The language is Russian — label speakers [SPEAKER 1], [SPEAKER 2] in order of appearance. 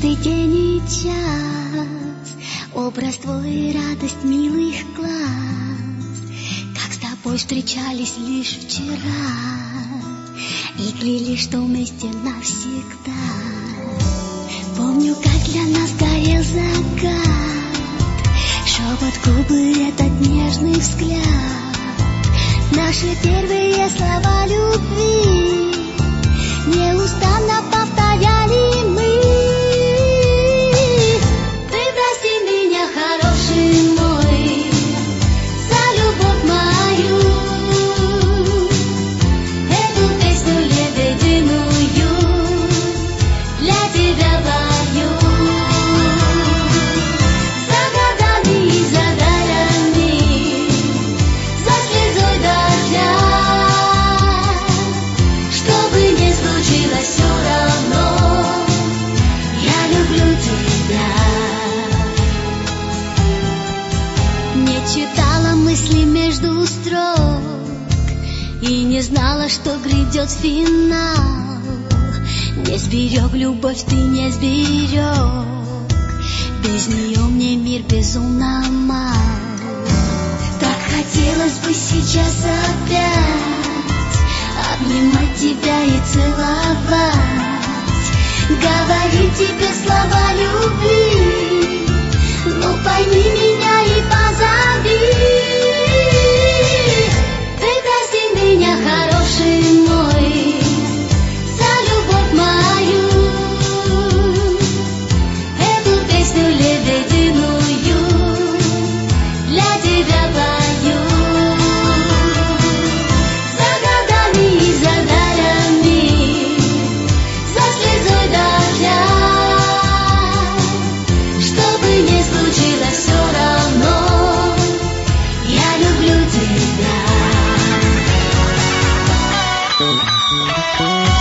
[SPEAKER 1] каждый день и час, образ твой, радость милых глаз, как с тобой встречались лишь вчера и клялись, что вместе навсегда. Помню, как для нас горел закат, шепот губы, этот нежный взгляд, наши первые слова любви неустанно повторяли мы. Ты прости меня, хороший мой, за любовь мою, эту песню лебединую для тебя пою. За годами и за дарами, за слезой дождя, что бы ни случилось, все равно я люблю тебя. Не читала мысли между строк и не знала, что грядет финал. Не сберег любовь, ты не сберег, без нее мне мир безумно мал. Так хотелось бы сейчас опять обнимать тебя и целовать, говорить тебе слова любви, но пойми меня и позови. Ты прости меня, хороший мой, за любовь мою, эту песню лебединую для тебя пою. За годами и за дарами, за слезой дождя, что бы ни случилось, все равно я люблю тебя.